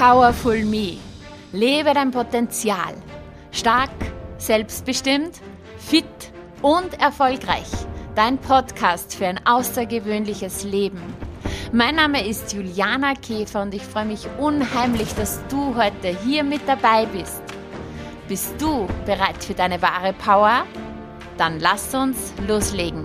Powerful Me. Lebe dein Potenzial. Stark, selbstbestimmt, fit und erfolgreich. Dein Podcast für ein außergewöhnliches Leben. Mein Name ist Juliana Käfer und ich freue mich unheimlich, dass du heute hier mit dabei bist. Bist du bereit für deine wahre Power? Dann lass uns loslegen.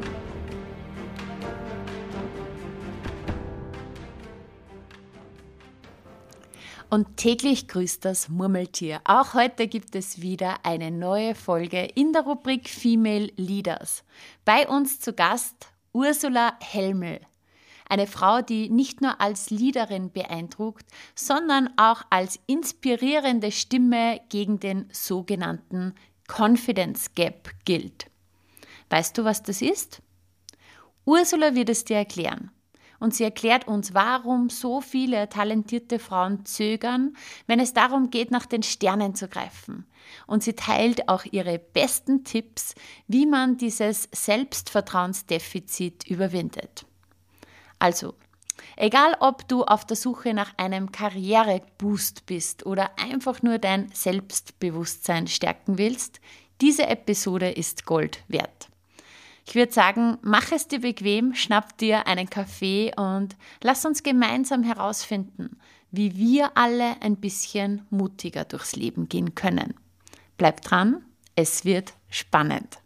Und täglich grüßt das Murmeltier. Auch heute gibt es wieder eine neue Folge in der Rubrik Female Leaders. Bei uns zu Gast Ursula Helmel. Eine Frau, die nicht nur als Leaderin beeindruckt, sondern auch als inspirierende Stimme gegen den sogenannten Confidence Gap gilt. Weißt du, was das ist? Ursula wird es dir erklären. Und sie erklärt uns, warum so viele talentierte Frauen zögern, wenn es darum geht, nach den Sternen zu greifen. Und sie teilt auch ihre besten Tipps, wie man dieses Selbstvertrauensdefizit überwindet. Also, egal ob du auf der Suche nach einem Karriereboost bist oder einfach nur dein Selbstbewusstsein stärken willst, diese Episode ist Gold wert. Ich würde sagen, mach es dir bequem, schnapp dir einen Kaffee und lass uns gemeinsam herausfinden, wie wir alle ein bisschen mutiger durchs Leben gehen können. Bleib dran, es wird spannend.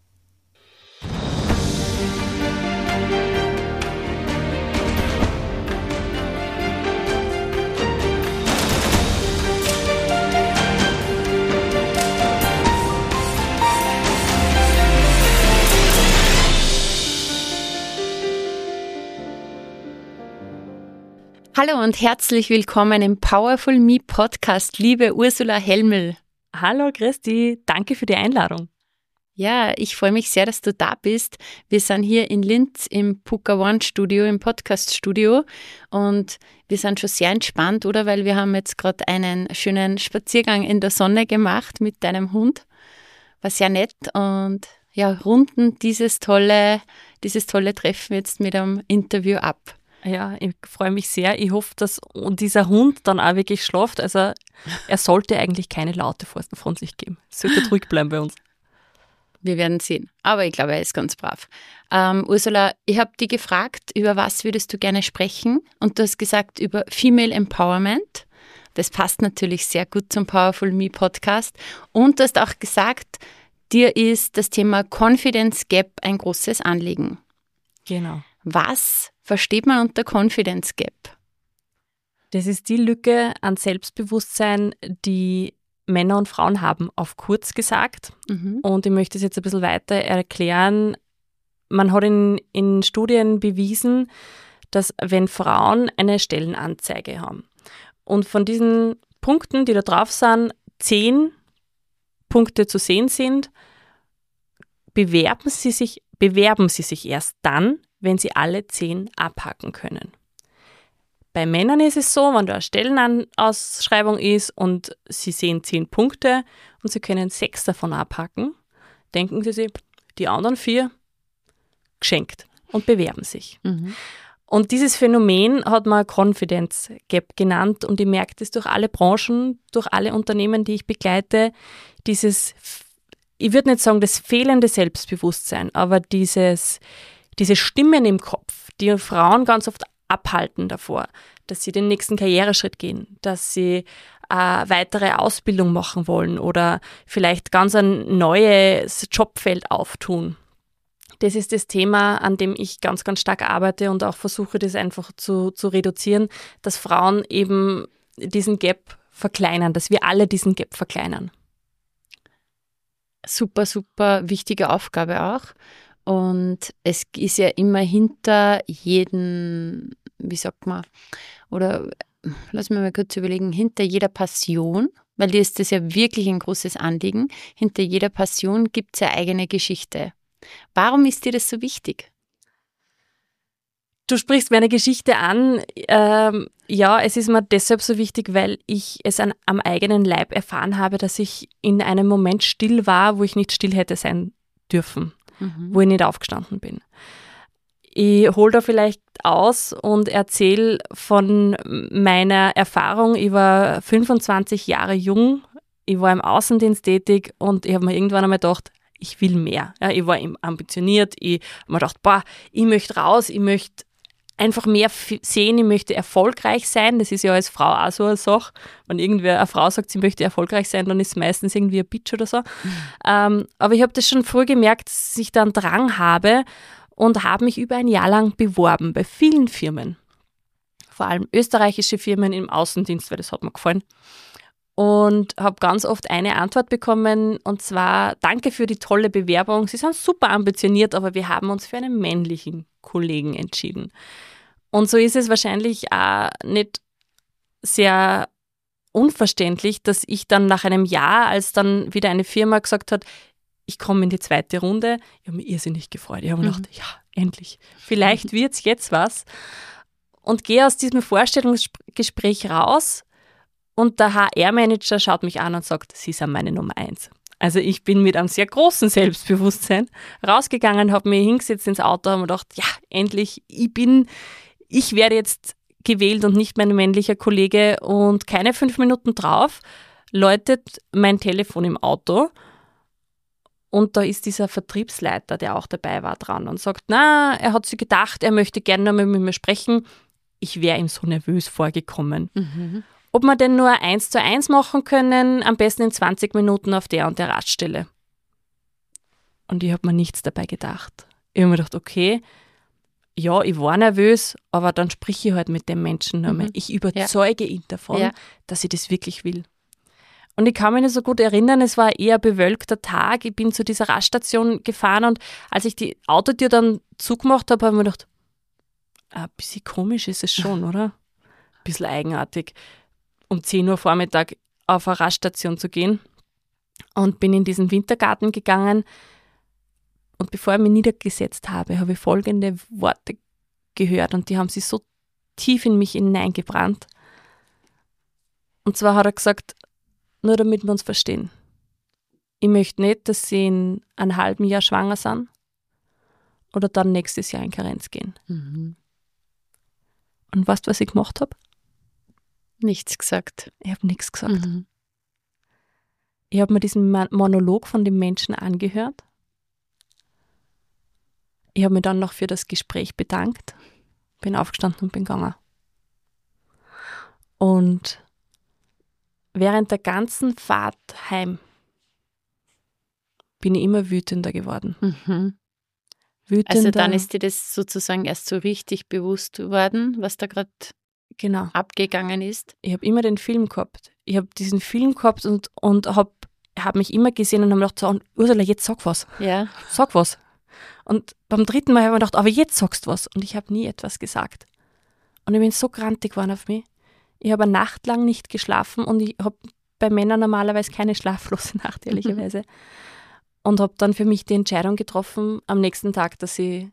Hallo und herzlich willkommen im Powerful Me Podcast, liebe Ursula Helmel. Hallo Christi, danke für die Einladung. Ja, ich freue mich sehr, dass du da bist. Wir sind hier in Linz im Puka One Studio, im Podcast-Studio und wir sind schon sehr entspannt, oder? Weil wir haben jetzt gerade einen schönen Spaziergang in der Sonne gemacht mit deinem Hund. War sehr nett und ja, runden dieses tolle Treffen jetzt mit einem Interview ab. Ja, ich freue mich sehr. Ich hoffe, dass dieser Hund dann auch wirklich schläft. Also er sollte eigentlich keine Laute von sich geben. Sollte ruhig bleiben bei uns. Wir werden sehen. Aber ich glaube, er ist ganz brav. Ursula, ich habe dich gefragt, über was würdest du gerne sprechen? Und du hast gesagt, über Female Empowerment. Das passt natürlich sehr gut zum Powerful Me Podcast. Und du hast auch gesagt, dir ist das Thema Confidence Gap ein großes Anliegen. Genau. Was versteht man unter Confidence Gap? Das ist die Lücke an Selbstbewusstsein, die Männer und Frauen haben, auf kurz gesagt. Und ich möchte es jetzt ein bisschen weiter erklären. Man hat in Studien bewiesen, dass wenn Frauen eine Stellenanzeige haben und von diesen Punkten, die da drauf sind, 10 Punkte zu sehen sind, bewerben sie sich erst dann, wenn sie alle 10 abhaken können. Bei Männern ist es so, wenn da eine Stellenausschreibung ist und sie sehen 10 Punkte und sie können 6 davon abhaken, denken sie sich, die anderen 4 geschenkt und bewerben sich. Und dieses Phänomen hat man Confidence Gap genannt und ich merke das durch alle Branchen, durch alle Unternehmen, die ich begleite, ich würde nicht sagen das fehlende Selbstbewusstsein, aber diese Stimmen im Kopf, die Frauen ganz oft abhalten davor, dass sie den nächsten Karriereschritt gehen, dass sie weitere Ausbildung machen wollen oder vielleicht ganz ein neues Jobfeld auftun. Das ist das Thema, an dem ich ganz, ganz stark arbeite und auch versuche, das einfach zu reduzieren, dass Frauen eben diesen Gap verkleinern, dass wir alle diesen Gap verkleinern. Super, super wichtige Aufgabe auch. Und es ist ja immer hinter jedem, wie sagt man, oder lass mich mal kurz überlegen, hinter jeder Passion, weil dir ist das ja wirklich ein großes Anliegen, hinter jeder Passion gibt es ja eigene Geschichte. Warum ist dir das so wichtig? Du sprichst mir eine Geschichte an. Ja, es ist mir deshalb so wichtig, weil ich es am eigenen Leib erfahren habe, dass ich in einem Moment still war, wo ich nicht still hätte sein dürfen, wo ich nicht aufgestanden bin. Ich hole da vielleicht aus und erzähle von meiner Erfahrung. Ich war 25 Jahre jung, ich war im Außendienst tätig und ich habe mir irgendwann einmal gedacht, ich will mehr. Ja, ich war ambitioniert, ich habe mir gedacht, ich möchte raus, ich möchte einfach mehr sehen, ich möchte erfolgreich sein. Das ist ja als Frau auch so eine Sache. Wenn irgendwer, eine Frau sagt, sie möchte erfolgreich sein, dann ist es meistens irgendwie ein Bitch oder so. Aber ich habe das schon früh gemerkt, dass ich da einen Drang habe und habe mich über ein Jahr lang beworben bei vielen Firmen. Vor allem österreichische Firmen im Außendienst, weil das hat mir gefallen. Und habe ganz oft eine Antwort bekommen, und zwar: Danke für die tolle Bewerbung, Sie sind super ambitioniert, aber wir haben uns für einen männlichen Kollegen entschieden. Und so ist es wahrscheinlich auch nicht sehr unverständlich, dass ich dann nach einem Jahr, als dann wieder eine Firma gesagt hat, ich komme in die zweite Runde, ich habe mich irrsinnig gefreut. Ich habe mir gedacht, ja, endlich, vielleicht wird es jetzt was. Und gehe aus diesem Vorstellungsgespräch raus und der HR-Manager schaut mich an und sagt, Sie sind meine Nummer 1. Also ich bin mit einem sehr großen Selbstbewusstsein rausgegangen, habe mich hingesetzt ins Auto und habe mir gedacht, ja, endlich, ich werde jetzt gewählt und nicht mein männlicher Kollege. Und keine 5 Minuten drauf läutet mein Telefon im Auto und da ist dieser Vertriebsleiter, der auch dabei war, dran und sagt, na, er hat sich gedacht, er möchte gerne mal mit mir sprechen. Ich wäre ihm so nervös vorgekommen. Ob wir denn nur 1:1 machen können, am besten in 20 Minuten auf der und der Raststelle. Und ich habe mir nichts dabei gedacht. Ich habe mir gedacht, okay, ja, ich war nervös, aber dann sprich ich halt mit dem Menschen nochmal. Ich überzeuge ihn davon, dass ich das wirklich will. Und ich kann mich nicht so gut erinnern, es war ein eher bewölkter Tag. Ich bin zu dieser Raststation gefahren und als ich die Autotür dann zugemacht habe, habe ich mir gedacht, ein bisschen komisch ist es schon, oder? Ein bisschen eigenartig, um 10 Uhr Vormittag auf eine Raststation zu gehen. Und bin in diesen Wintergarten gegangen. Und bevor ich mich niedergesetzt habe, habe ich folgende Worte gehört und die haben sich so tief in mich hineingebrannt. Und zwar hat er gesagt, nur damit wir uns verstehen. Ich möchte nicht, dass Sie in einem halben Jahr schwanger sind oder dann nächstes Jahr in Karenz gehen. Und weißt du, was ich gemacht habe? Nichts gesagt. Ich habe nichts gesagt. Ich habe mir diesen Monolog von dem Menschen angehört. Ich habe mich dann noch für das Gespräch bedankt, bin aufgestanden und bin gegangen. Und während der ganzen Fahrt heim bin ich immer wütender geworden. Wütender. Also dann ist dir das sozusagen erst so richtig bewusst worden, was da gerade abgegangen ist? Ich habe immer den Film gehabt. Ich habe diesen Film gehabt und habe mich immer gesehen und habe mir gedacht, so, Ursula, jetzt sag was. Ja. Sag was. Und beim 3. Mal habe ich mir gedacht, aber jetzt sagst du was. Und ich habe nie etwas gesagt. Und ich bin so grantig geworden auf mich. Ich habe eine Nacht lang nicht geschlafen und ich habe bei Männern normalerweise keine schlaflose Nacht, ehrlicherweise. Und habe dann für mich die Entscheidung getroffen am nächsten Tag, dass ich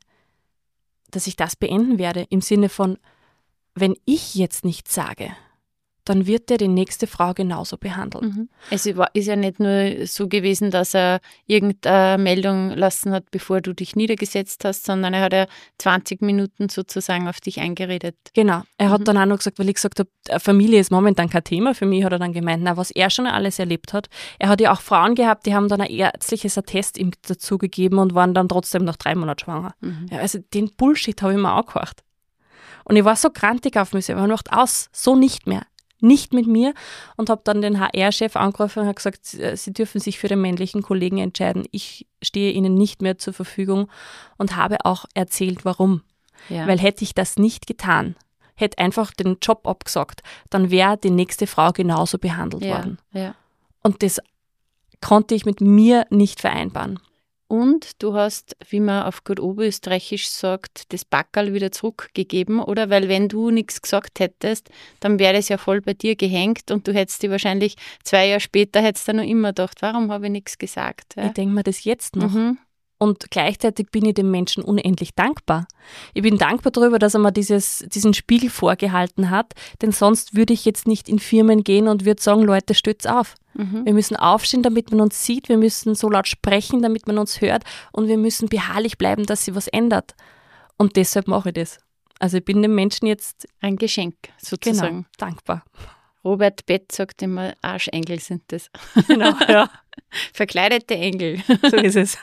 das beenden werde. Im Sinne von, wenn ich jetzt nichts sage, dann wird der die nächste Frau genauso behandeln. Es ist ja nicht nur so gewesen, dass er irgendeine Meldung lassen hat, bevor du dich niedergesetzt hast, sondern er hat ja 20 Minuten sozusagen auf dich eingeredet. Genau. Er hat dann auch noch gesagt, weil ich gesagt habe, Familie ist momentan kein Thema. Für mich hat er dann gemeint, na, was er schon alles erlebt hat. Er hat ja auch Frauen gehabt, die haben dann ein ärztliches Attest ihm dazu gegeben und waren dann trotzdem nach 3 Monaten schwanger. Ja, also den Bullshit habe ich mir auch gehört. Und ich war so grantig auf mich selber und macht aus, so nicht mehr. Nicht mit mir, und habe dann den HR-Chef angerufen und habe gesagt, Sie dürfen sich für den männlichen Kollegen entscheiden. Ich stehe Ihnen nicht mehr zur Verfügung, und habe auch erzählt, warum. Ja. Weil hätte ich das nicht getan, hätte einfach den Job abgesagt, dann wäre die nächste Frau genauso behandelt worden. Ja. Und das konnte ich mit mir nicht vereinbaren. Und du hast, wie man auf gut Oberösterreichisch sagt, das Backerl wieder zurückgegeben, oder? Weil wenn du nichts gesagt hättest, dann wäre das ja voll bei dir gehängt und du hättest dir wahrscheinlich 2 Jahre später hättest du noch immer gedacht, warum habe ich nichts gesagt? Ja? Ich denke mir das jetzt noch. Und gleichzeitig bin ich dem Menschen unendlich dankbar. Ich bin dankbar darüber, dass er mir diesen Spiegel vorgehalten hat, denn sonst würde ich jetzt nicht in Firmen gehen und würde sagen, Leute, stützt auf. Wir müssen aufstehen, damit man uns sieht, wir müssen so laut sprechen, damit man uns hört, und wir müssen beharrlich bleiben, dass sich was ändert. Und deshalb mache ich das. Also ich bin dem Menschen jetzt ein Geschenk sozusagen. Genau, dankbar. Robert Bett sagt immer, Arschengel sind das. Genau, ja. Verkleidete Engel. So ist es.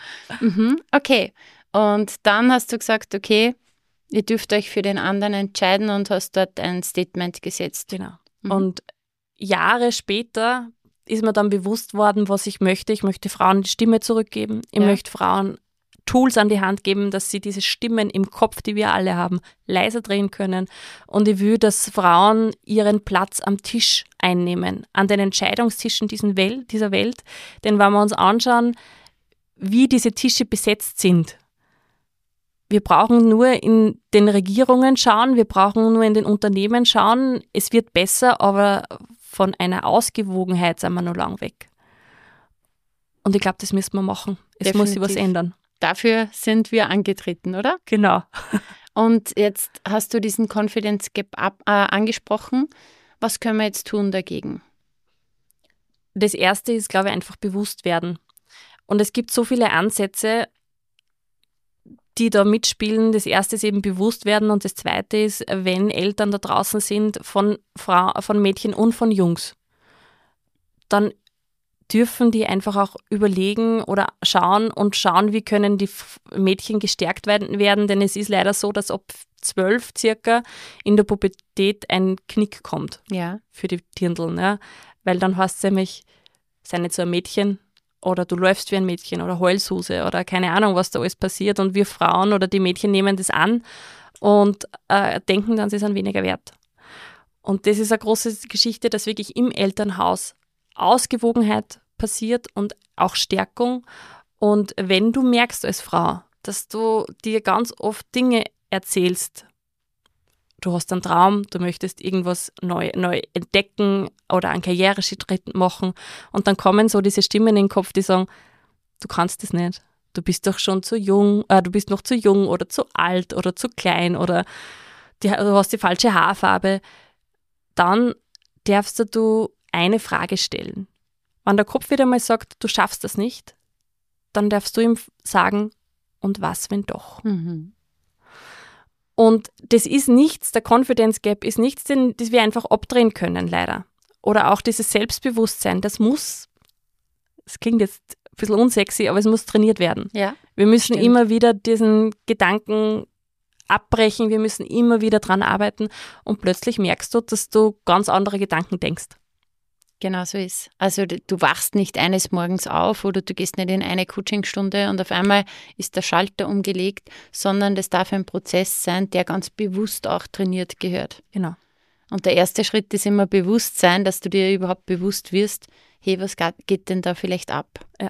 Okay. Und dann hast du gesagt, okay, ihr dürft euch für den anderen entscheiden und hast dort ein Statement gesetzt. Genau. Und Jahre später ist mir dann bewusst worden, was ich möchte. Ich möchte Frauen die Stimme zurückgeben. Ich möchte Frauen Tools an die Hand geben, dass sie diese Stimmen im Kopf, die wir alle haben, leiser drehen können. Und ich will, dass Frauen ihren Platz am Tisch einnehmen, an den Entscheidungstischen dieser Welt. Denn wenn wir uns anschauen, wie diese Tische besetzt sind, wir brauchen nur in den Regierungen schauen, wir brauchen nur in den Unternehmen schauen. Es wird besser, aber von einer Ausgewogenheit sind wir noch lang weg. Und ich glaube, das müssen wir machen. Es muss sich was ändern. Dafür sind wir angetreten, oder? Genau. Und jetzt hast du diesen Confidence Gap angesprochen. Was können wir jetzt tun dagegen? Das Erste ist, glaube ich, einfach bewusst werden. Und es gibt so viele Ansätze, die da mitspielen. Das Erste ist eben bewusst werden und das Zweite ist, wenn Eltern da draußen sind von Mädchen und von Jungs, dann dürfen die einfach auch überlegen oder schauen, wie können die Mädchen gestärkt werden, denn es ist leider so, dass ab 12 circa in der Pubertät ein Knick kommt für die Dirndln, ja? Weil dann heißt es nämlich, sei nicht so ein Mädchen oder du läufst wie ein Mädchen oder Heulsuse oder keine Ahnung, was da alles passiert und wir Frauen oder die Mädchen nehmen das an und denken dann, sie sind weniger wert. Und das ist eine große Geschichte, dass wirklich im Elternhaus Ausgewogenheit passiert und auch Stärkung. Und wenn du merkst als Frau, dass du dir ganz oft Dinge erzählst, du hast einen Traum, du möchtest irgendwas neu entdecken oder einen Karriereschritt machen und dann kommen so diese Stimmen in den Kopf, die sagen, du kannst das nicht, du bist doch schon zu jung, du bist noch zu jung oder zu alt oder zu klein oder du hast die falsche Haarfarbe, dann darfst du eine Frage stellen. Wenn der Kopf wieder mal sagt, du schaffst das nicht, dann darfst du ihm sagen, und was, wenn doch? Und das ist nichts, der Confidence Gap ist nichts, das wir einfach abdrehen können, leider. Oder auch dieses Selbstbewusstsein, das klingt jetzt ein bisschen unsexy, aber es muss trainiert werden. Ja, wir müssen immer wieder diesen Gedanken abbrechen, wir müssen immer wieder dran arbeiten und plötzlich merkst du, dass du ganz andere Gedanken denkst. Genau so ist. Also du wachst nicht eines Morgens auf oder du gehst nicht in eine Coachingstunde und auf einmal ist der Schalter umgelegt, sondern das darf ein Prozess sein, der ganz bewusst auch trainiert gehört. Genau. Und der erste Schritt ist immer Bewusstsein, dass du dir überhaupt bewusst wirst, hey, was geht denn da vielleicht ab? Ja.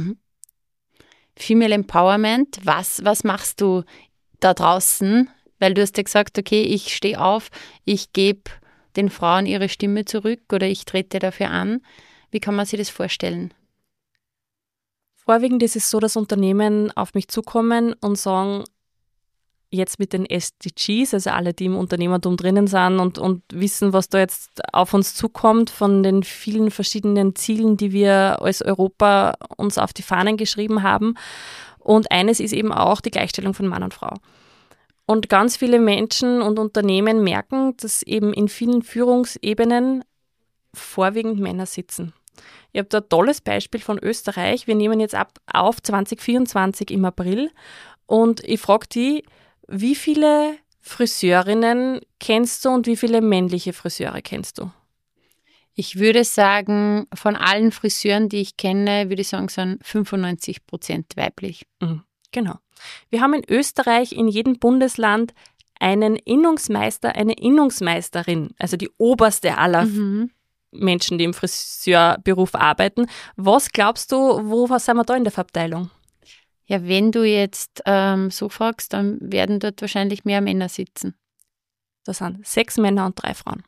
Female Empowerment, was machst du da draußen? Weil du hast ja gesagt, okay, ich stehe auf, ich gebe den Frauen ihre Stimme zurück oder ich trete dafür an. Wie kann man sich das vorstellen? Vorwiegend ist es so, dass Unternehmen auf mich zukommen und sagen, jetzt mit den SDGs, also alle, die im Unternehmertum drinnen sind und wissen, was da jetzt auf uns zukommt, von den vielen verschiedenen Zielen, die wir als Europa uns auf die Fahnen geschrieben haben. Und eines ist eben auch die Gleichstellung von Mann und Frau. Und ganz viele Menschen und Unternehmen merken, dass eben in vielen Führungsebenen vorwiegend Männer sitzen. Ich habe da ein tolles Beispiel von Österreich. Wir nehmen jetzt auf 2024 im April und ich frage die, wie viele Friseurinnen kennst du und wie viele männliche Friseure kennst du? Ich würde sagen, von allen Friseuren, die ich kenne, würde ich sagen, sind 95% weiblich. Genau. Wir haben in Österreich in jedem Bundesland einen Innungsmeister, eine Innungsmeisterin, also die oberste aller Menschen, die im Friseurberuf arbeiten. Was glaubst du, was sind wir da in der Verabteilung? Ja, wenn du jetzt so fragst, dann werden dort wahrscheinlich mehr Männer sitzen. Da sind 6 Männer und 3 Frauen.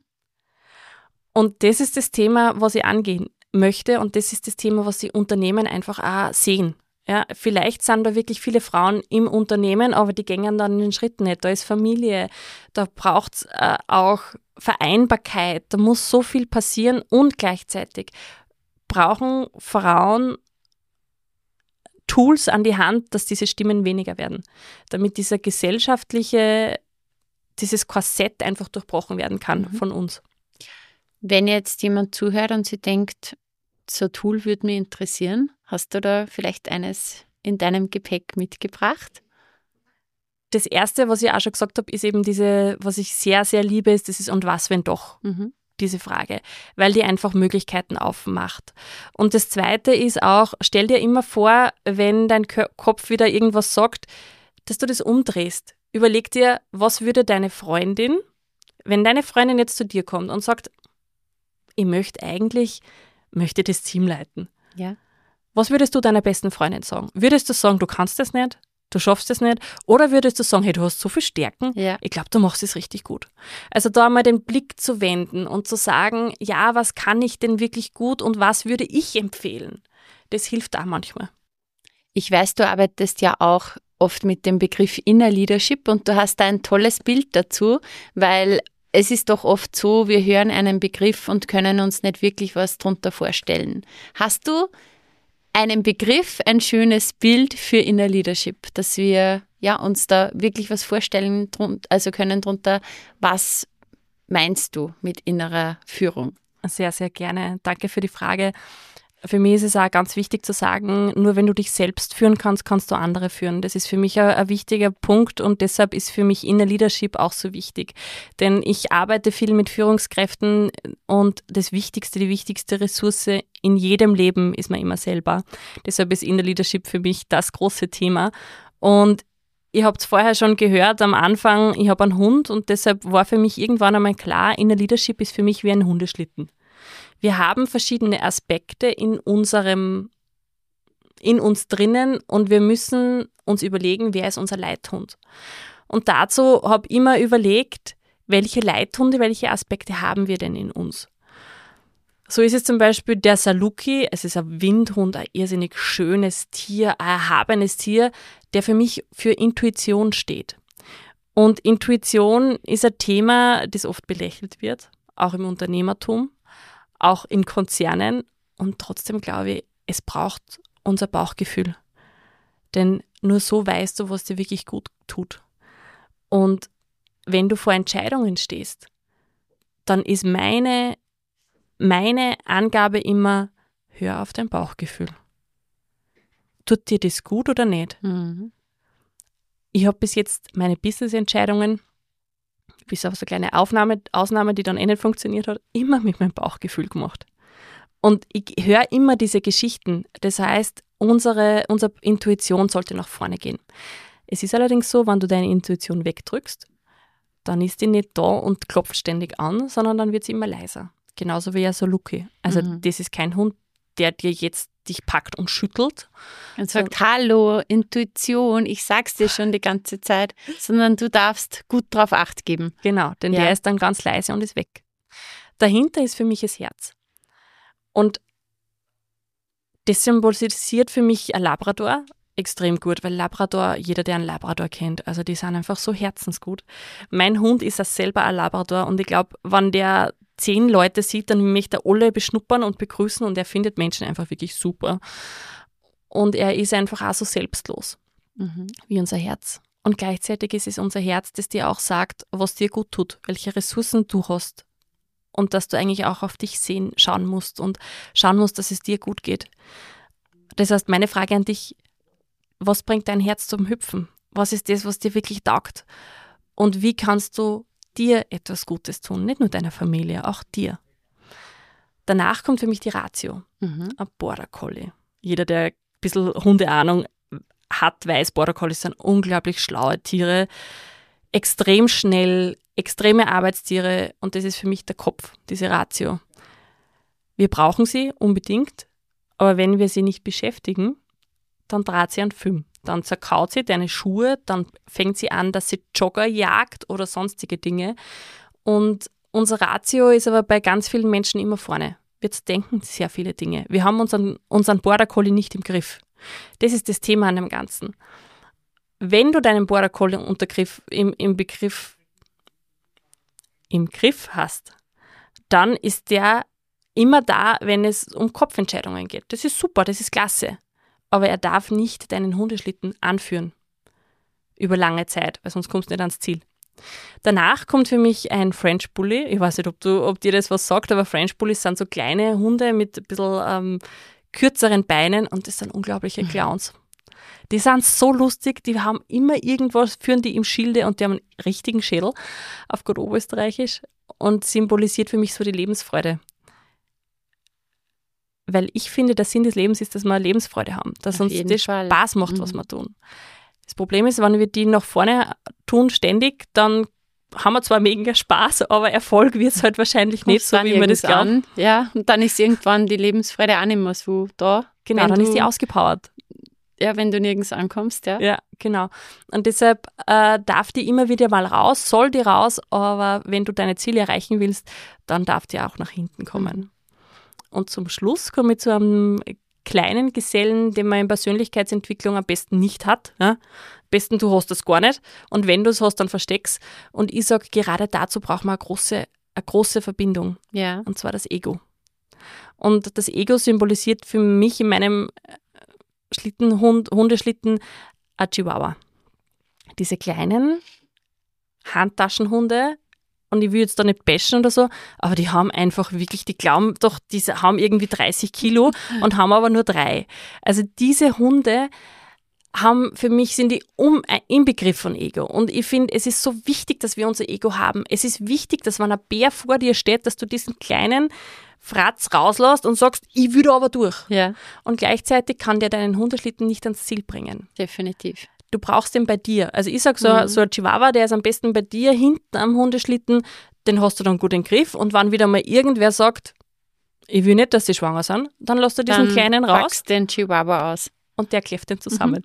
Und das ist das Thema, was ich angehen möchte und das ist das Thema, was die Unternehmen einfach auch sehen. Ja, vielleicht sind da wirklich viele Frauen im Unternehmen, aber die gehen dann den Schritt nicht. Da ist Familie, da braucht es auch Vereinbarkeit, da muss so viel passieren und gleichzeitig brauchen Frauen Tools an die Hand, dass diese Stimmen weniger werden, damit dieses Korsett einfach durchbrochen werden kann von uns. Wenn jetzt jemand zuhört und sich denkt, so ein Tool würde mich interessieren, hast du da vielleicht eines in deinem Gepäck mitgebracht? Das Erste, was ich auch schon gesagt habe, ist eben was ich sehr, sehr liebe, das ist und was, wenn doch? Diese Frage, weil die einfach Möglichkeiten aufmacht. Und das Zweite ist auch, stell dir immer vor, wenn dein Kopf wieder irgendwas sagt, dass du das umdrehst. Überleg dir, was würde deine Freundin, wenn deine Freundin jetzt zu dir kommt und sagt, ich möchte das Team leiten. Ja. Was würdest du deiner besten Freundin sagen? Würdest du sagen, du kannst das nicht? Du schaffst es nicht? Oder würdest du sagen, hey, du hast so viel Stärken, ich glaube, du machst es richtig gut. Also da mal den Blick zu wenden und zu sagen, ja, was kann ich denn wirklich gut und was würde ich empfehlen? Das hilft auch manchmal. Ich weiß, du arbeitest ja auch oft mit dem Begriff Inner Leadership und du hast da ein tolles Bild dazu, weil es ist doch oft so, wir hören einen Begriff und können uns nicht wirklich was darunter vorstellen. Hast du einen Begriff, ein schönes Bild für Inner Leadership, dass wir uns da wirklich was vorstellen können drunter. Was meinst du mit innerer Führung? Sehr, sehr gerne. Danke für die Frage. Für mich ist es auch ganz wichtig zu sagen, nur wenn du dich selbst führen kannst, kannst du andere führen. Das ist für mich ein wichtiger Punkt und deshalb ist für mich Inner Leadership auch so wichtig. Denn ich arbeite viel mit Führungskräften und die wichtigste Ressource in jedem Leben ist man immer selber. Deshalb ist Inner Leadership für mich das große Thema. Und ihr habt es vorher schon gehört, am Anfang, ich habe einen Hund und deshalb war für mich irgendwann einmal klar, Inner Leadership ist für mich wie ein Hundeschlitten. Wir haben verschiedene Aspekte in uns drinnen und wir müssen uns überlegen, wer ist unser Leithund. Und dazu habe ich immer überlegt, welche Leithunde, welche Aspekte haben wir denn in uns. So ist es zum Beispiel der Saluki, es ist ein Windhund, ein irrsinnig schönes Tier, ein erhabenes Tier, der für mich für Intuition steht. Und Intuition ist ein Thema, das oft belächelt wird, auch im Unternehmertum, auch in Konzernen und trotzdem glaube ich, es braucht unser Bauchgefühl. Denn nur so weißt du, was dir wirklich gut tut. Und wenn du vor Entscheidungen stehst, dann ist meine Angabe immer, hör auf dein Bauchgefühl. Tut dir das gut oder nicht? Mhm. Ich habe bis jetzt meine Business-Entscheidungen, bis auf so eine kleine Ausnahme, die dann nicht funktioniert hat, immer mit meinem Bauchgefühl gemacht. Und ich höre immer diese Geschichten. Das heißt, unsere Intuition sollte nach vorne gehen. Es ist allerdings so, wenn du deine Intuition wegdrückst, dann ist die nicht da und klopft ständig an, sondern dann wird sie immer leiser. Genauso wie ein Saluki. Also das ist kein Hund, der dir jetzt dich packt und schüttelt. Und sagt, hallo, Intuition, ich sag's dir schon die ganze Zeit, sondern du darfst gut drauf Acht geben. Genau, denn der ist dann ganz leise und ist weg. Dahinter ist für mich das Herz. Und das symbolisiert für mich ein Labrador extrem gut, weil Labrador, jeder, der einen Labrador kennt, also die sind einfach so herzensgut. Mein Hund ist selber ein Labrador und ich glaube, wenn der 10 Leute sieht, dann möchte er alle beschnuppern und begrüßen und er findet Menschen einfach wirklich super. Und er ist einfach auch so selbstlos wie unser Herz. Und gleichzeitig ist es unser Herz, das dir auch sagt, was dir gut tut, welche Ressourcen du hast und dass du eigentlich auch auf dich schauen musst und schauen musst, dass es dir gut geht. Das heißt, meine Frage an dich, was bringt dein Herz zum Hüpfen? Was ist das, was dir wirklich taugt? Und wie kannst du dir etwas Gutes tun? Nicht nur deiner Familie, auch dir. Danach kommt für mich die Ratio. Ein Border Collie. Jeder, der ein bisschen Hundeahnung hat, weiß, Border Collies sind unglaublich schlaue Tiere, extrem schnell, extreme Arbeitstiere und das ist für mich der Kopf, diese Ratio. Wir brauchen sie unbedingt, aber wenn wir sie nicht beschäftigen, dann dreht sie einen Film. Dann zerkaut sie deine Schuhe, dann fängt sie an, dass sie Jogger jagt oder sonstige Dinge. Und unser Ratio ist aber bei ganz vielen Menschen immer vorne. Wir denken sehr viele Dinge. Wir haben unseren Border Collie nicht im Griff. Das ist das Thema an dem Ganzen. Wenn du deinen Border Collie im Griff hast, dann ist der immer da, wenn es um Kopfentscheidungen geht. Das ist super, das ist klasse. aber er darf nicht deinen Hundeschlitten anführen über lange Zeit, weil sonst kommst du nicht ans Ziel. Danach kommt für mich ein French Bully. Ich weiß nicht, ob dir das was sagt, aber French Bullies sind so kleine Hunde mit ein bisschen kürzeren Beinen und das sind unglaubliche Clowns. Die sind so lustig, die haben immer irgendwas, führen die im Schilde und die haben einen richtigen Schädel, auf gut Oberösterreichisch, und symbolisiert für mich so die Lebensfreude. Weil ich finde, der Sinn des Lebens ist, dass wir Lebensfreude haben, dass uns das Spaß macht, was wir tun. Das Problem ist, wenn wir die nach vorne tun ständig, dann haben wir zwar mega Spaß, aber Erfolg wird es halt wahrscheinlich nicht so, wie wir das glauben. Ja, und dann ist irgendwann die Lebensfreude auch nicht mehr so da. Genau, dann ist die ausgepowert. Ja, wenn du nirgends ankommst, ja. Ja, genau. Und deshalb darf die immer wieder mal raus, soll die raus, aber wenn du deine Ziele erreichen willst, dann darf die auch nach hinten kommen. Und zum Schluss komme ich zu einem kleinen Gesellen, den man in Persönlichkeitsentwicklung am besten nicht hat. Ja? Am besten, du hast das gar nicht. Und wenn du es hast, dann versteck's. Und ich sage, gerade dazu braucht man eine große Verbindung. Ja. Und zwar das Ego. Und das Ego symbolisiert für mich in meinem Hundeschlitten ein Chihuahua. Diese kleinen Handtaschenhunde, und ich will jetzt da nicht bashen oder so, aber die haben einfach wirklich, die glauben doch, die haben irgendwie 30 Kilo und haben aber nur 3. Also diese Hunde für mich sind die Inbegriff von Ego. Und ich finde, es ist so wichtig, dass wir unser Ego haben. Es ist wichtig, dass wenn ein Bär vor dir steht, dass du diesen kleinen Fratz rauslässt und sagst, ich will da aber durch. Ja. Und gleichzeitig kann der deinen Hundeschlitten nicht ans Ziel bringen. Definitiv. Du brauchst den bei dir. Also ich sage, so ein Chihuahua, der ist am besten bei dir hinten am Hundeschlitten, den hast du dann gut im Griff. Und wenn wieder mal irgendwer sagt, ich will nicht, dass sie schwanger sind, dann lässt du diesen kleinen raus. Packst den Chihuahua aus. Und der kläfft den zusammen.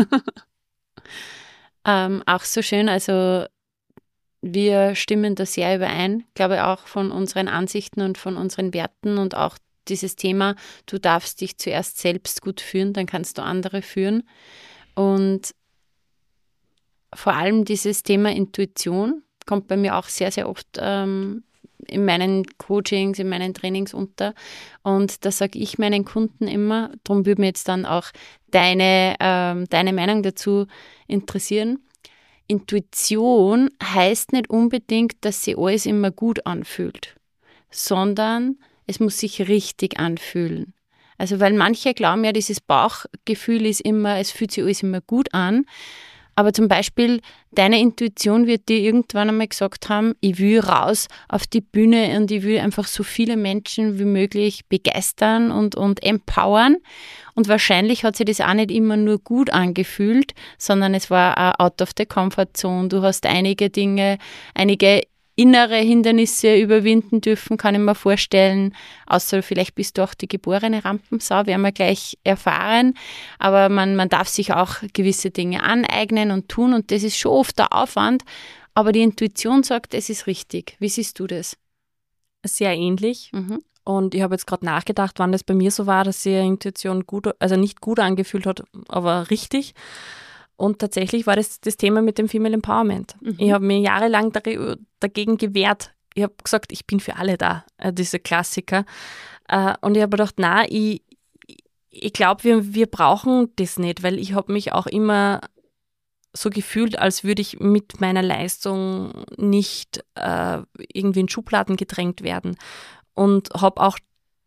Auch so schön, also wir stimmen da sehr überein, glaube ich, auch von unseren Ansichten und von unseren Werten und auch dieses Thema, du darfst dich zuerst selbst gut führen, dann kannst du andere führen. Und vor allem dieses Thema Intuition kommt bei mir auch sehr, sehr oft in meinen Coachings, in meinen Trainings unter. Und da sage ich meinen Kunden immer, darum würde mich jetzt dann auch deine Meinung dazu interessieren. Intuition heißt nicht unbedingt, dass sich alles immer gut anfühlt, sondern es muss sich richtig anfühlen. Also weil manche glauben ja, dieses Bauchgefühl ist immer, es fühlt sich alles immer gut an. Aber zum Beispiel deine Intuition wird dir irgendwann einmal gesagt haben, ich will raus auf die Bühne und ich will einfach so viele Menschen wie möglich begeistern und empowern. Und wahrscheinlich hat sich das auch nicht immer nur gut angefühlt, sondern es war auch out of the comfort zone. Du hast einige innere Hindernisse überwinden dürfen, kann ich mir vorstellen. Außer vielleicht bist du auch die geborene Rampensau, werden wir gleich erfahren. Aber man darf sich auch gewisse Dinge aneignen und tun und das ist schon oft der Aufwand. Aber die Intuition sagt, es ist richtig. Wie siehst du das? Sehr ähnlich. Und ich habe jetzt gerade nachgedacht, wann das bei mir so war, dass sich Intuition nicht gut angefühlt hat, aber richtig. Und tatsächlich war das Thema mit dem Female Empowerment. Ich habe mich jahrelang dagegen gewehrt. Ich habe gesagt, ich bin für alle da, diese Klassiker. Und ich habe gedacht, ich glaube, wir brauchen das nicht, weil ich habe mich auch immer so gefühlt, als würde ich mit meiner Leistung nicht irgendwie in Schubladen gedrängt werden. Und habe auch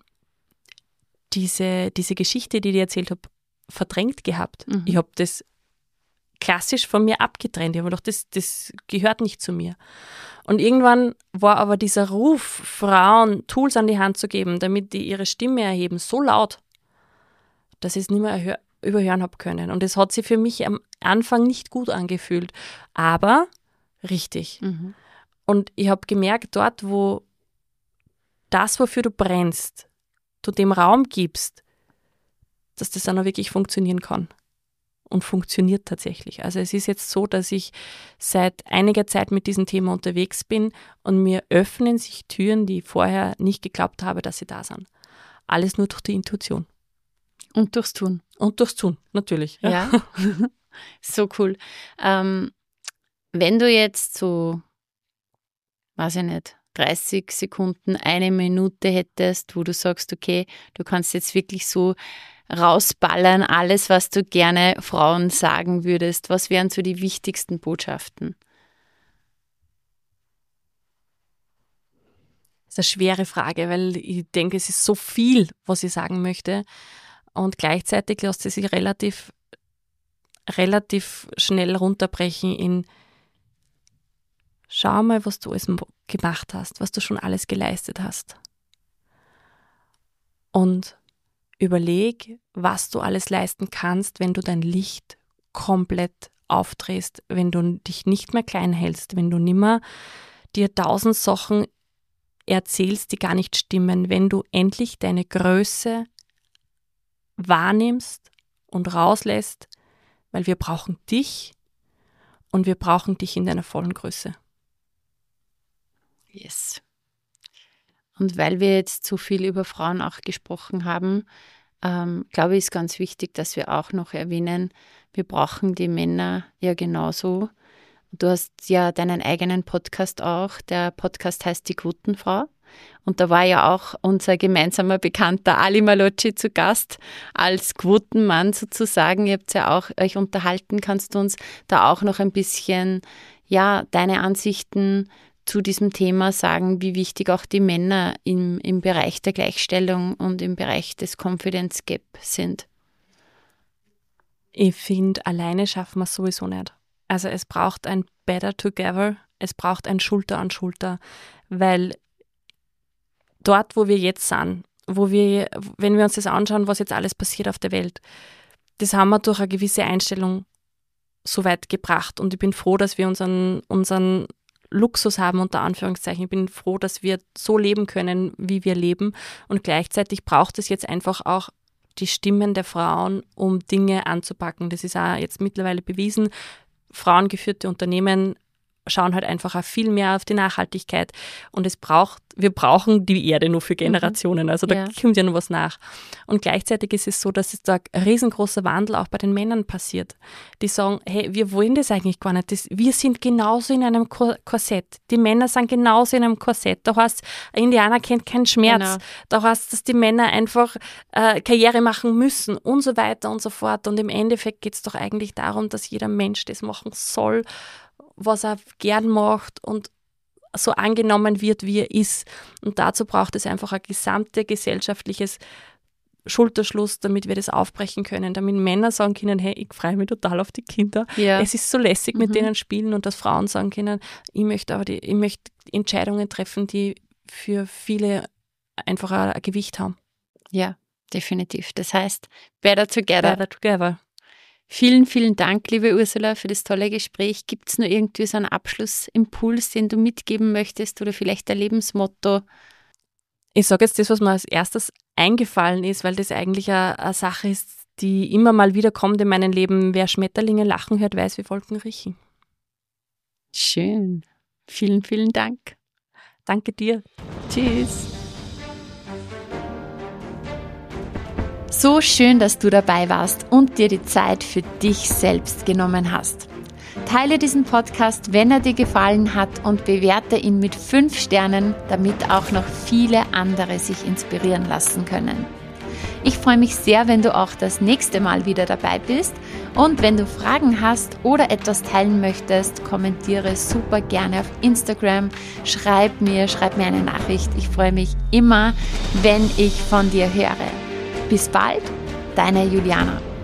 diese Geschichte, die ich erzählt habe, verdrängt gehabt. Ich habe das klassisch von mir abgetrennt. Ich habe gedacht, das gehört nicht zu mir. Und irgendwann war aber dieser Ruf, Frauen Tools an die Hand zu geben, damit die ihre Stimme erheben, so laut, dass ich es nicht mehr überhören habe können. Und es hat sich für mich am Anfang nicht gut angefühlt, aber richtig. Und ich habe gemerkt, dort, wo das, wofür du brennst, du dem Raum gibst, dass das dann auch wirklich funktionieren kann. Und funktioniert tatsächlich. Also es ist jetzt so, dass ich seit einiger Zeit mit diesem Thema unterwegs bin und mir öffnen sich Türen, die ich vorher nicht geglaubt habe, dass sie da sind. Alles nur durch die Intuition. Und durchs Tun. Und durchs Tun, natürlich. Ja, so cool. Wenn du jetzt so, weiß ich nicht, 30 Sekunden, 1 Minute hättest, wo du sagst, okay, du kannst jetzt wirklich so rausballern, alles, was du gerne Frauen sagen würdest? Was wären so die wichtigsten Botschaften? Das ist eine schwere Frage, weil ich denke, es ist so viel, was ich sagen möchte. Und gleichzeitig lässt sie sich relativ schnell runterbrechen in: Schau mal, was du alles gemacht hast, was du schon alles geleistet hast. Und überleg, was du alles leisten kannst, wenn du dein Licht komplett aufdrehst, wenn du dich nicht mehr klein hältst, wenn du nimmer dir 1000 Sachen erzählst, die gar nicht stimmen, wenn du endlich deine Größe wahrnimmst und rauslässt, weil wir brauchen dich und wir brauchen dich in deiner vollen Größe. Yes. Und weil wir jetzt so viel über Frauen auch gesprochen haben, glaube ich, ist ganz wichtig, dass wir auch noch erwähnen, wir brauchen die Männer ja genauso. Du hast ja deinen eigenen Podcast auch. Der Podcast heißt Die Quotenfrau. Und da war ja auch unser gemeinsamer Bekannter Ali Malocci zu Gast als Quotenmann sozusagen. Ihr habt ja auch euch unterhalten. Kannst du uns da auch noch ein bisschen deine Ansichten zu diesem Thema sagen, wie wichtig auch die Männer im Bereich der Gleichstellung und im Bereich des Confidence Gap sind? Ich finde, alleine schaffen wir es sowieso nicht. Also es braucht ein Better Together, es braucht ein Schulter an Schulter, weil dort, wo wir jetzt sind, wenn wir uns das anschauen, was jetzt alles passiert auf der Welt, das haben wir durch eine gewisse Einstellung so weit gebracht. Und ich bin froh, dass wir unseren Luxus haben, unter Anführungszeichen. Ich bin froh, dass wir so leben können, wie wir leben. Und gleichzeitig braucht es jetzt einfach auch die Stimmen der Frauen, um Dinge anzupacken. Das ist auch jetzt mittlerweile bewiesen. Frauengeführte Unternehmen schauen halt einfach auch viel mehr auf die Nachhaltigkeit. Und wir brauchen die Erde nur für Generationen. Also da kommt ja noch was nach. Und gleichzeitig ist es so, dass es da ein riesengroßer Wandel auch bei den Männern passiert. Die sagen, hey, wir wollen das eigentlich gar nicht. Wir sind genauso in einem Korsett. Die Männer sind genauso in einem Korsett. Da heißt, ein Indianer kennt keinen Schmerz. Genau. Da heißt, dass die Männer einfach Karriere machen müssen und so weiter und so fort. Und im Endeffekt geht es doch eigentlich darum, dass jeder Mensch das machen soll, was er gern macht und so angenommen wird, wie er ist. Und dazu braucht es einfach ein gesamtes gesellschaftliches Schulterschluss, damit wir das aufbrechen können, damit Männer sagen können, hey, ich freue mich total auf die Kinder. Ja. Es ist so lässig mit denen spielen, und dass Frauen sagen können, ich möchte Entscheidungen treffen, die für viele einfach ein Gewicht haben. Ja, definitiv. Das heißt, better together. Better together. Vielen, vielen Dank, liebe Ursula, für das tolle Gespräch. Gibt es noch irgendwie so einen Abschlussimpuls, den du mitgeben möchtest, oder vielleicht ein Lebensmotto? Ich sage jetzt das, was mir als erstes eingefallen ist, weil das eigentlich eine Sache ist, die immer mal wieder kommt in meinem Leben. Wer Schmetterlinge lachen hört, weiß, wie Wolken riechen. Schön. Vielen, vielen Dank. Danke dir. Tschüss. So schön, dass du dabei warst und dir die Zeit für dich selbst genommen hast. Teile diesen Podcast, wenn er dir gefallen hat, und bewerte ihn mit 5 Sternen, damit auch noch viele andere sich inspirieren lassen können. Ich freue mich sehr, wenn du auch das nächste Mal wieder dabei bist, und wenn du Fragen hast oder etwas teilen möchtest, kommentiere super gerne auf Instagram, schreib mir eine Nachricht. Ich freue mich immer, wenn ich von dir höre. Bis bald, deine Juliana.